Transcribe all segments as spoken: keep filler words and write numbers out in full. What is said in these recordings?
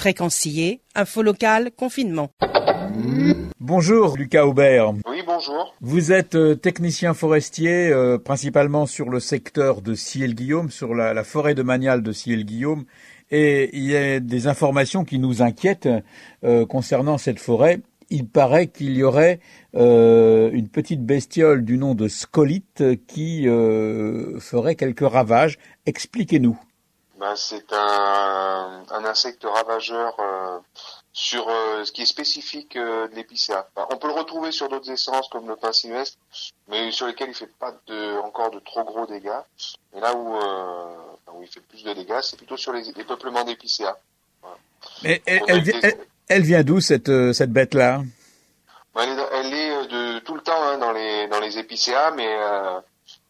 Fréquence sciée, info locale, confinement. Bonjour Lucas Aubert. Oui, bonjour. Vous êtes euh, technicien forestier, euh, principalement sur le secteur de Sillé-le-Guillaume, sur la, la forêt domaniale de Sillé-le-Guillaume. Et il y a des informations qui nous inquiètent euh, concernant cette forêt. Il paraît qu'il y aurait euh, une petite bestiole du nom de scolite qui euh, ferait quelques ravages. Expliquez-nous. Ben, c'est un, un insecte ravageur euh, sur euh, ce qui est spécifique euh, de l'épicéa. Ben, on peut le retrouver sur d'autres essences comme le pin sylvestre, mais sur lesquels il fait pas de, encore de trop gros dégâts. Et là où, euh, où il fait plus de dégâts, c'est plutôt sur les, les peuplements d'épicéa. Voilà. Mais elle, elle, elle, elle vient d'où cette, cette bête-là? Ben, elle, est, elle est de tout le temps hein, dans les dans les épicéas, mais euh,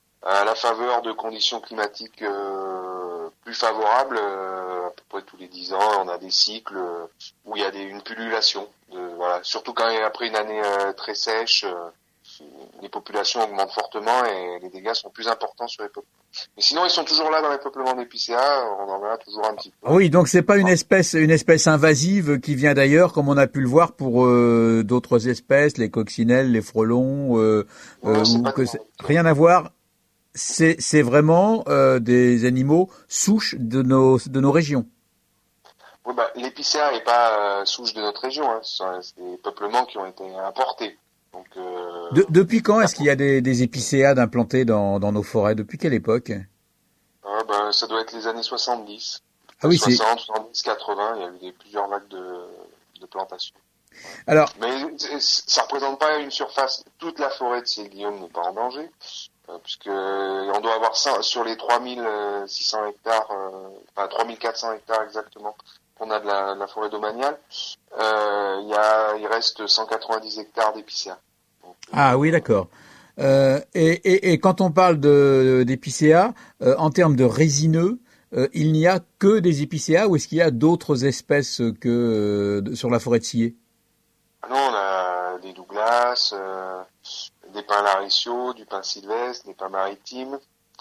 à la faveur de conditions climatiques euh, plus favorables, euh, à peu près tous les dix ans, on a des cycles euh, où il y a des, une pullulation. De, voilà, surtout quand après une année euh, très sèche, euh, les populations augmentent fortement et les dégâts sont plus importants sur les peuplements. Mais sinon, ils sont toujours là dans les peuplements d'épicéa, on en verra toujours un petit peu. Oui, donc c'est pas une espèce, une espèce invasive qui vient d'ailleurs, comme on a pu le voir pour euh, d'autres espèces, les coccinelles, les frelons, euh, ouais, euh, c'est ou pas que c'est, rien à voir. C'est, c'est vraiment euh, des animaux souches de nos de nos régions. Oui, bah, l'épicéa n'est pas euh, souche de notre région, hein. C'est des peuplements qui ont été importés. Donc, euh, de, depuis quand est-ce qu'il y a des, des épicéades implantés dans, dans nos forêts? Depuis quelle époque? ah, ben, ça doit être les années soixante-dix. Ah oui, soixante, soixante-dix, quatre-vingts, il y a eu des, plusieurs vagues de, de plantation. Alors, mais ça représente pas une surface. Toute la forêt de Sillé-le-Guillaume n'est pas en danger. Puisque on doit avoir ça sur les trois mille six cents hectares, euh, enfin trois mille quatre cents hectares exactement, qu'on a de la, de la forêt domaniale, euh, il y a, il reste cent quatre-vingt-dix hectares d'épicéa. Donc, ah euh, oui, d'accord. Euh, et, et, et quand on parle de d'épicéa, euh, en termes de résineux, euh, il n'y a que des épicéas ou est-ce qu'il y a d'autres espèces que euh, sur la forêt de Sillé? Non, on a des Douglas. Euh, des pins laricio, du pin sylvestre, des pins maritimes.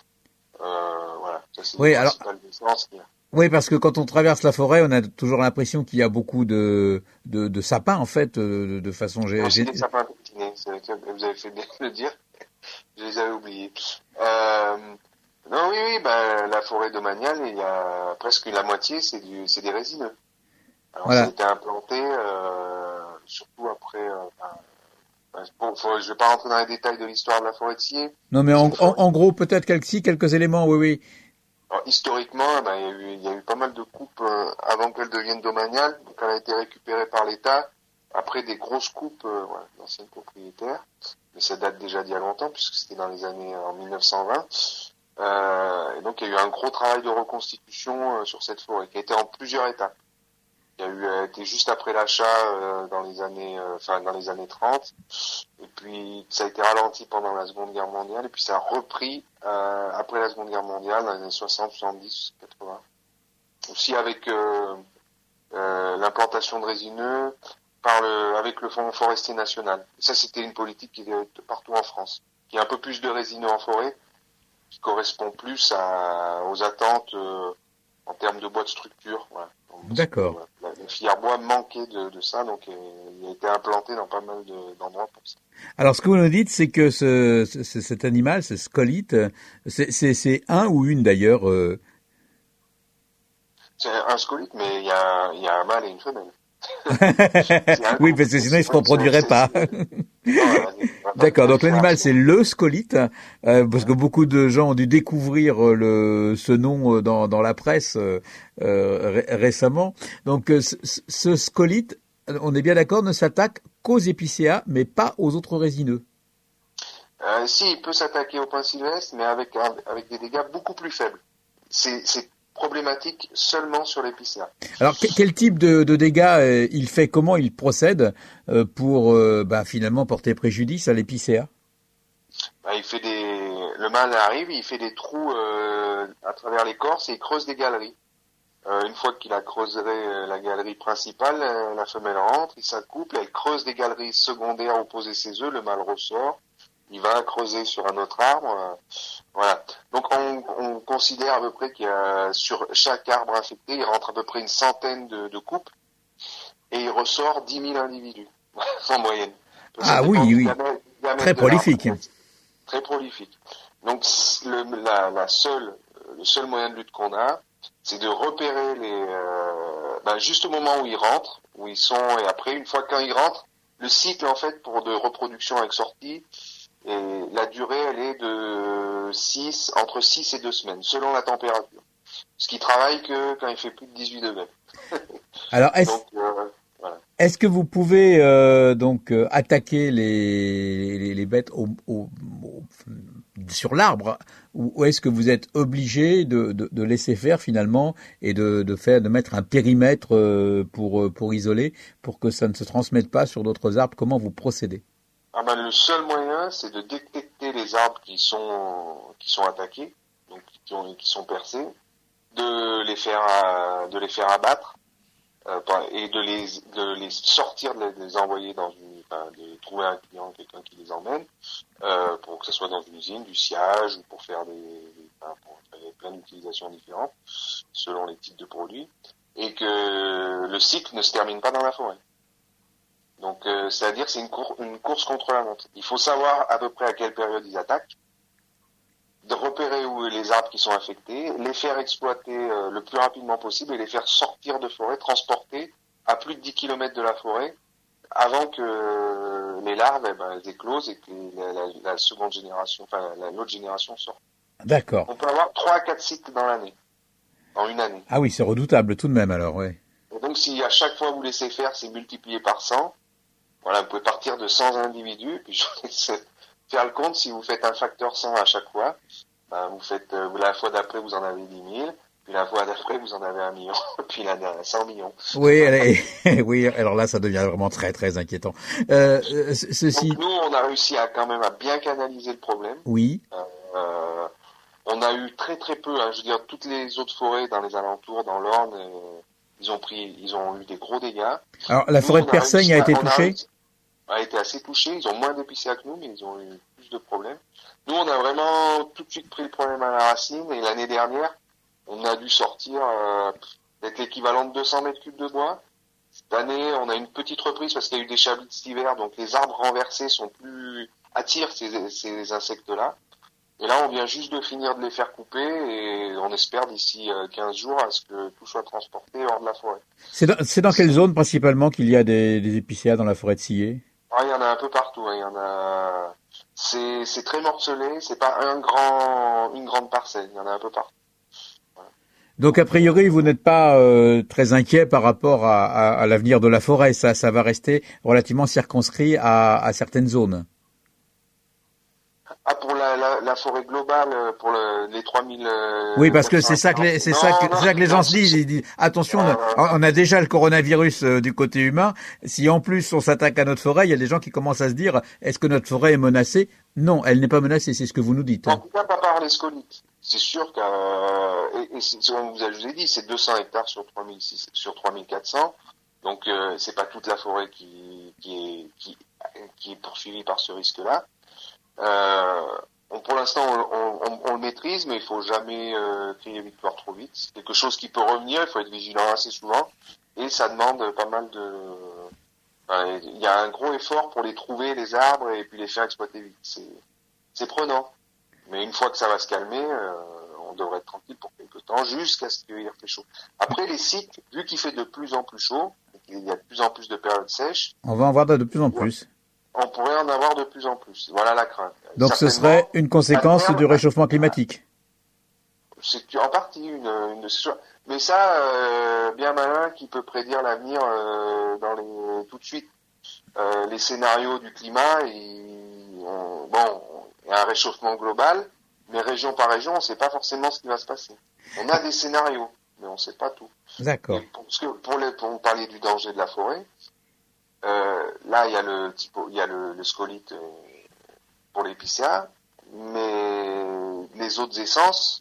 Euh, voilà, ça c'est oui, les alors, principales essences qu'il y a. Oui, parce que quand on traverse la forêt, on a toujours l'impression qu'il y a beaucoup de, de, de sapins, en fait, de, de façon générale. C'est des sapins pétinés, c'est lesquels vous avez fait bien de le dire. Je les avais oubliés. Euh, non, oui, oui, ben, la forêt domaniale, il y a presque la moitié, c'est du, c'est des résineux. Alors, voilà. Ça a été implanté, euh, surtout après, euh, ben, Bon, faut, je vais pas rentrer dans les détails de l'histoire de la forêt de Sillé. Non, mais en, en, en gros, peut-être quelques, si, quelques éléments, oui, oui. Alors, historiquement, ben, il y a eu, il y a eu pas mal de coupes euh, avant qu'elle devienne domaniale. Donc, elle a été récupérée par l'État après des grosses coupes euh, ouais, d'anciens propriétaires. Mais ça date déjà d'il y a longtemps, puisque c'était dans les années en mille neuf cent vingt. Euh, et donc, il y a eu un gros travail de reconstitution euh, sur cette forêt, qui a été en plusieurs étapes. Il y a eu été juste après l'achat euh, dans les années, euh, enfin dans les années trente, et puis ça a été ralenti pendant la Seconde Guerre mondiale, et puis ça a repris euh, après la Seconde Guerre mondiale dans les années soixante, soixante-dix, quatre-vingts. Aussi avec euh, euh, l'implantation de résineux par le, avec le Fonds forestier national. Et ça, c'était une politique qui est partout en France, qui a un peu plus de résineux en forêt, qui correspond plus à, aux attentes euh, en termes de bois de structure. Voilà. D'accord. La, la filière bois manquait de, de ça, donc euh, il a été implanté dans pas mal de, d'endroits pour ça. Alors, ce que vous nous dites, c'est que ce, ce, cet animal, ce scolite, c'est, c'est, c'est un ou une d'ailleurs. Euh... C'est un scolite, mais il y a, il y a un mâle et une femelle. Oui, parce que sinon il se reproduirait pas. D'accord, donc l'animal c'est le scolite, euh, parce que beaucoup de gens ont dû découvrir le ce nom dans dans la presse euh, ré- récemment. Donc ce, ce scolite, on est bien d'accord, ne s'attaque qu'aux épicéas, mais pas aux autres résineux. Euh, si, il peut s'attaquer au pin sylvestre, mais avec avec des dégâts beaucoup plus faibles. C'est c'est problématique seulement sur l'épicéa. Alors quel type de, de dégâts euh, il fait, comment il procède euh, pour euh, bah, finalement porter préjudice à l'épicéa? Bah, il fait des, le mâle arrive, il fait des trous euh, à travers l'écorce et il creuse des galeries. Euh, une fois qu'il a creusé la galerie principale, euh, la femelle rentre, il s'accouple, elle creuse des galeries secondaires où poser ses œufs, le mâle ressort. Il va creuser sur un autre arbre, euh, voilà. Donc on, on considère à peu près qu'il y a sur chaque arbre infecté, il rentre à peu près une centaine de, de coupes. et il ressort dix mille individus en moyenne. Donc, ah oui, oui, diamètre, diamètre très prolifique. Très prolifique. Donc le, la, la seule, le seul moyen de lutte qu'on a, c'est de repérer les, euh, ben juste au moment où ils rentrent, où ils sont, et après, une fois quand ils rentrent, le cycle en fait pour de reproduction avec sortie, et la durée elle est de six, entre six et deux semaines, selon la température. Ce qui travaille que quand il fait plus de dix-huit degrés. Alors est-ce donc, euh, voilà. Est-ce que vous pouvez euh, donc euh, attaquer les, les, les bêtes au, au, au, sur l'arbre, ou, ou est-ce que vous êtes obligé de, de, de laisser faire finalement et de, de faire de mettre un périmètre euh, pour pour isoler, pour que ça ne se transmette pas sur d'autres arbres? Comment vous procédez? Ah ben, le seul moyen, c'est de détecter les arbres qui sont qui sont attaqués, donc qui, ont, qui sont percés, de les faire euh, de les faire abattre. Euh, et de les de les sortir, de les, de les envoyer dans une, enfin, de trouver un client, quelqu'un qui les emmène, euh, pour que ce soit dans une usine, du sciage, ou pour faire des, des enfin, pour faire plein d'utilisations différentes selon les types de produits, et que le cycle ne se termine pas dans la forêt. Donc, euh, c'est-à-dire que c'est une, cour- une course contre la montre. Il faut savoir à peu près à quelle période ils attaquent, de repérer où les arbres qui sont affectés, les faire exploiter euh, le plus rapidement possible et les faire sortir de forêt, transporter à plus de dix kilomètres de la forêt avant que euh, les larves eh ben, elles éclosent et que la, la, la seconde génération, enfin la, l'autre génération sorte. D'accord. On peut avoir trois à quatre cycles dans l'année, dans une année. Ah oui, c'est redoutable tout de même alors, ouais. Et donc si à chaque fois vous laissez faire, c'est multiplié par cent, voilà, vous pouvez partir de cent individus, puis je vous laisse faire le compte, si vous faites un facteur cent à chaque fois, ben vous faites euh, la fois d'après vous en avez dix mille, puis la fois d'après vous en avez un million, puis la cent millions. Oui, elle, oui, alors là ça devient vraiment très très inquiétant. Euh, ceci. Donc nous on a réussi à quand même à bien canaliser le problème. Oui. Euh, on a eu très très peu, hein, je veux dire toutes les autres forêts dans les alentours, dans l'Orne, euh, ils ont pris, ils ont eu des gros dégâts. Alors la forêt nous, de Persaigne a, a été touchée. A été assez touché, ils ont moins d'épicéas que nous, mais ils ont eu plus de problèmes. Nous, on a vraiment tout de suite pris le problème à la racine, et l'année dernière, on a dû sortir euh, peut-être l'équivalent de deux cents mètres cubes de bois. Cette année, on a une petite reprise parce qu'il y a eu des chablis cet hiver, donc les arbres renversés sont plus attirent ces, ces insectes-là. Et là, on vient juste de finir de les faire couper, et on espère d'ici quinze jours à ce que tout soit transporté hors de la forêt. C'est dans, c'est dans quelle zone principalement qu'il y a des, des épicéas dans la forêt de Sillé? Ah, il y en a un peu partout. Hein. Il y en a. C'est, c'est très morcelé. C'est pas un grand, une grande parcelle. Il y en a un peu partout. Voilà. Donc a priori, vous n'êtes pas euh, très inquiet par rapport à, à, à l'avenir de la forêt. Ça, ça va rester relativement circonscrit à, à certaines zones. Ah, pour la, la, la forêt globale, pour le, les trois mille. Oui, parce que c'est ça que les, c'est non, ça que, non, c'est ça que les gens non, se disent. Ils disent attention, euh, on, a, on a déjà le coronavirus euh, du côté humain. Si en plus on s'attaque à notre forêt, il y a des gens qui commencent à se dire est-ce que notre forêt est menacée? Non, elle n'est pas menacée. C'est ce que vous nous dites. En tout cas, pas par les scolites. C'est sûr que, euh, et, et c'est, comme vous avez dit, c'est deux cents hectares sur trois mille six cents, sur trois mille quatre cents. Donc, euh, c'est pas toute la forêt qui, qui est, qui, qui est poursuivie par ce risque-là. Euh, on, pour l'instant, on, on, on le maîtrise, mais il faut jamais euh, crier victoire trop vite. C'est quelque chose qui peut revenir. Il faut être vigilant assez souvent, et ça demande pas mal de. Enfin, il y a un gros effort pour les trouver, les arbres, et puis les faire exploiter vite. C'est, c'est prenant. Mais une fois que ça va se calmer, euh, on devrait être tranquille pour quelque temps, jusqu'à ce qu'il fait chaud. Après, les cycles, vu qu'il fait de plus en plus chaud, et qu'il y a de plus en plus de périodes sèches, on va en voir de plus en plus. On pourrait en avoir de plus en plus. Voilà la crainte. Donc ce serait une conséquence terme, du réchauffement climatique. C'est en partie une, une mais ça, euh, bien malin qui peut prédire l'avenir euh, dans les tout de suite. Euh, les scénarios du climat, ils, on, bon, il y a un réchauffement global, mais région par région, on ne sait pas forcément ce qui va se passer. On a des scénarios, mais on ne sait pas tout. D'accord. Parce que pour, les, pour parler du danger de la forêt, euh, là il y a le typo, il y a le, le scolite euh, pour l'épicéa, mais les autres essences,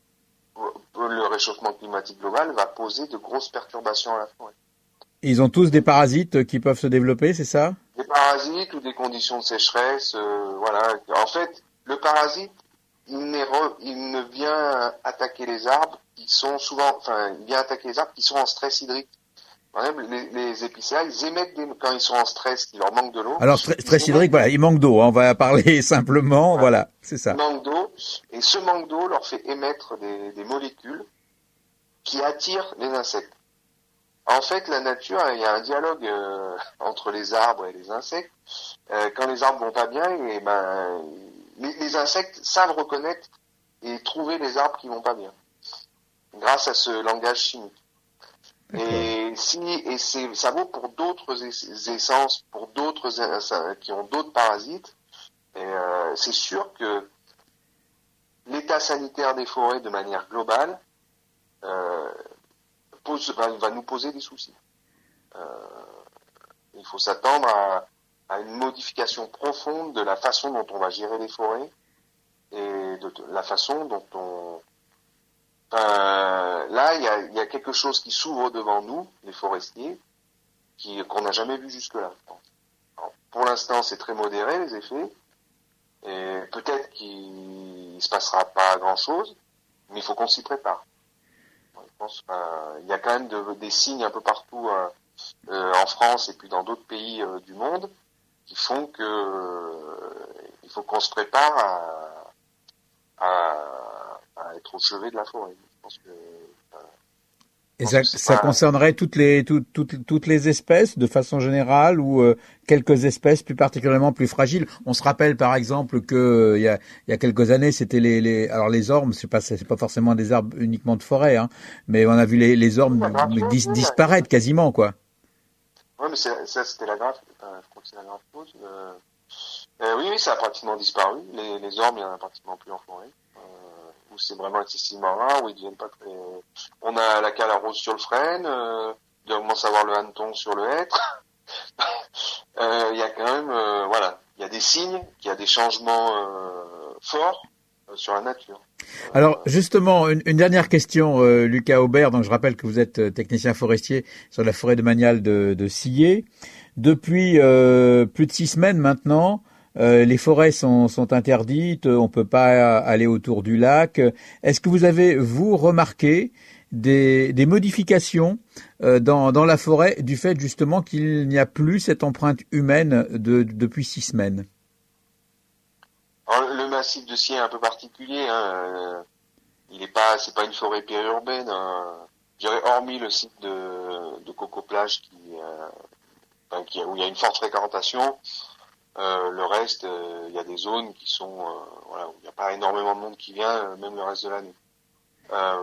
le réchauffement climatique global va poser de grosses perturbations à la forêt. Ils ont tous des parasites qui peuvent se développer, c'est ça? Des parasites ou des conditions de sécheresse, euh, voilà. En fait, le parasite, il, re, il ne vient attaquer les arbres qui sont souvent, enfin, il vient attaquer les arbres qui sont en stress hydrique. Ouais, les, les épicéas, ils émettent des, quand ils sont en stress, qu'il leur manque de l'eau. Alors stress, stress hydrique, voilà, il manque d'eau. Hein, on va parler simplement, ouais. Voilà, c'est ça. Il manque d'eau, et ce manque d'eau leur fait émettre des, des molécules qui attirent les insectes. En fait, la nature, il y a un dialogue euh, entre les arbres et les insectes. Euh, quand les arbres vont pas bien, et ben les, les insectes savent reconnaître et trouver les arbres qui vont pas bien, grâce à ce langage chimique. D'accord. Et si et c'est ça vaut pour d'autres essences, pour d'autres qui ont d'autres parasites. Et euh, c'est sûr que l'état sanitaire des forêts, de manière globale, euh, pose, va, va nous poser des soucis. Euh, il faut s'attendre à, à une modification profonde de la façon dont on va gérer les forêts et de, de la façon dont on Euh, là, il y a, y a quelque chose qui s'ouvre devant nous, les forestiers, qui, qu'on n'a jamais vu jusque-là. Alors, pour l'instant, c'est très modéré, les effets, et peut-être qu'il ne se passera pas grand-chose, mais il faut qu'on s'y prépare. Je pense euh, il y a quand même de, des signes un peu partout euh, euh, en France et puis dans d'autres pays euh, du monde qui font que euh, il faut qu'on se prépare à, à, à être au chevet de la forêt. Je pense que, euh, Et ça, ça pas... concernerait toutes les toutes toutes toutes les espèces de façon générale ou euh, quelques espèces plus particulièrement plus fragiles. On se rappelle par exemple que euh, il y a il y a quelques années c'était les les alors les ormes, c'est pas c'est pas forcément des arbres uniquement de forêt hein, mais on a vu les les ormes oui, dis, disparaître quasiment quoi. Ouais, mais c'est, ça c'était la grave, euh, je crois que c'est la grave cause. Euh, euh, oui oui, ça a pratiquement disparu. Les les ormes, il y en a pratiquement plus en forêt. Euh, où c'est vraiment excessivement rare, où ils deviennent pas très... On a la cale à rose sur le frêne, euh, on commence à voir le hanneton sur le hêtre. Il euh, y a quand même, euh, voilà, il y a des signes, qu'il y a des changements euh, forts euh, sur la nature. Alors justement, une, une dernière question, euh, Lucas Aubert. Donc je rappelle que vous êtes technicien forestier sur la forêt domaniale de, de Sillé. Depuis euh, plus de six semaines maintenant, Euh, les forêts sont, sont interdites, on peut pas aller autour du lac. Est-ce que vous avez, vous, remarqué des, des modifications euh, dans, dans la forêt du fait justement qu'il n'y a plus cette empreinte humaine de, de, depuis six semaines? Alors, le massif de Sillé est un peu particulier. Hein. Euh, il est pas, c'est pas une forêt périurbaine. Hein. Je dirais hormis le site de, de Coco Plage qui, euh, enfin, qui, où il y a une forte fréquentation. Euh, le reste, il euh, y a des zones qui sont, euh, voilà, où il n'y a pas énormément de monde qui vient, euh, même le reste de l'année. Euh,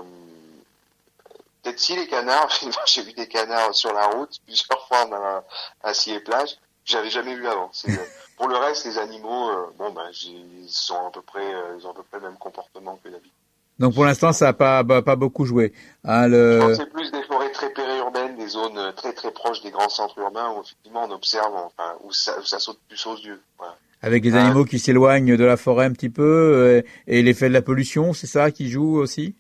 peut-être si les canards, j'ai vu des canards sur la route plusieurs fois à, à Sillé Plage, que j'avais jamais vu avant. C'est, pour le reste, les animaux, euh, bon ben, ils sont à peu près, euh, ils ont à peu près le même comportement que d'habitude. Donc pour l'instant, ça n'a pas, bah, pas beaucoup joué. Hein, le... Je pense que c'est plus des forêts très périurbaines, des zones très très proches des grands centres urbains où effectivement on observe, enfin, où ça, où ça saute plus aux yeux. Voilà. Avec les animaux euh, qui s'éloignent de la forêt un petit peu euh, et l'effet de la pollution, c'est ça qui joue aussi?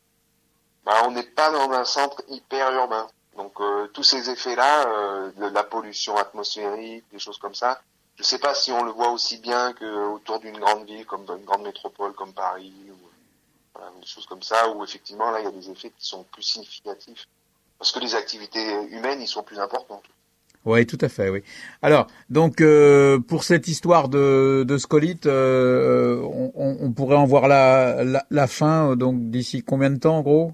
Bah, on n'est pas dans un centre hyper urbain. Donc euh, tous ces effets-là, euh, de la pollution atmosphérique, des choses comme ça, je sais pas si on le voit aussi bien que autour d'une grande ville, comme une grande métropole comme Paris, ou voilà, des choses comme ça, où effectivement là il y a des effets qui sont plus significatifs. Parce que les activités humaines, ils sont plus importantes. Oui, tout à fait, oui. Alors, donc, euh, pour cette histoire de, de scolite, euh, on, on pourrait en voir la, la, la fin, donc d'ici combien de temps, en gros?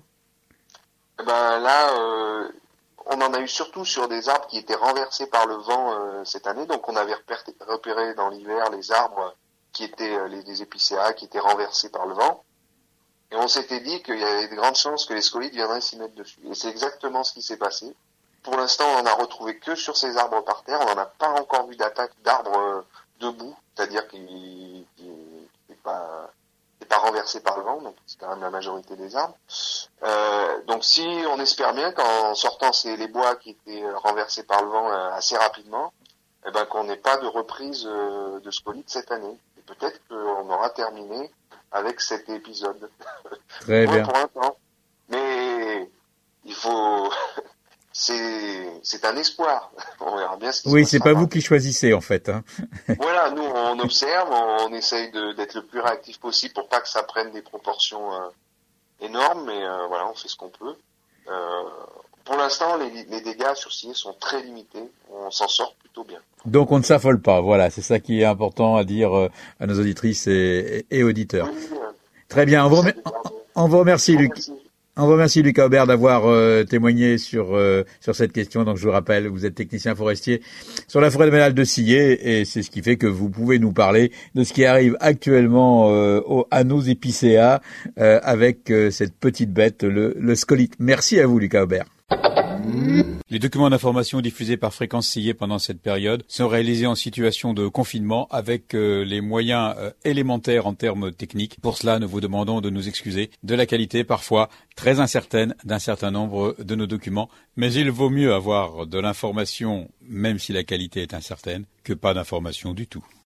Eh ben là, euh, on en a eu surtout sur des arbres qui étaient renversés par le vent euh, cette année. Donc, on avait repéré, repéré dans l'hiver les arbres qui étaient euh, les, les épicéas qui étaient renversés par le vent. Et on s'était dit qu'il y avait de grandes chances que les scolites viendraient s'y mettre dessus. Et c'est exactement ce qui s'est passé. Pour l'instant, on en a retrouvé que sur ces arbres par terre. On n'en a pas encore vu d'attaque d'arbres euh, debout, c'est-à-dire qui n'est pas, pas renversé par le vent, donc c'est quand même la majorité des arbres. Euh, donc si on espère bien qu'en sortant ces, les bois qui étaient renversés par le vent euh, assez rapidement, eh ben qu'on n'ait pas de reprise euh, de scolites cette année. Et peut-être qu'on aura terminé avec cet épisode. Très bien. Pour l'instant. Mais il faut... c'est c'est un espoir. On verra bien ce qui oui, se c'est pas pas. vous qui choisissez en fait. Hein. Voilà, nous on observe, on, on essaye de, d'être le plus réactif possible pour pas que ça prenne des proportions euh, énormes, mais euh, voilà, on fait ce qu'on peut. Euh, pour l'instant, les, les dégâts sur scié sont très limités. On s'en sort plutôt bien. Donc on ne s'affole pas. Voilà, c'est ça qui est important à dire euh, à nos auditrices et, et auditeurs. Oui, euh, Très bien. On vous, remer- on vous remercie, Luc. On vous remercie, Lucas Aubert, d'avoir euh, témoigné sur euh, sur cette question. Donc, je vous rappelle, vous êtes technicien forestier sur la forêt domaniale de Sillé, et c'est ce qui fait que vous pouvez nous parler de ce qui arrive actuellement euh, au, à nos épicéas euh, avec euh, cette petite bête, le, le scolite. Merci à vous, Lucas Aubert. Les documents d'information diffusés par Fréquence Sillé pendant cette période sont réalisés en situation de confinement avec euh, les moyens euh, élémentaires en termes techniques. Pour cela, nous vous demandons de nous excuser de la qualité parfois très incertaine d'un certain nombre de nos documents. Mais il vaut mieux avoir de l'information, même si la qualité est incertaine, que pas d'information du tout.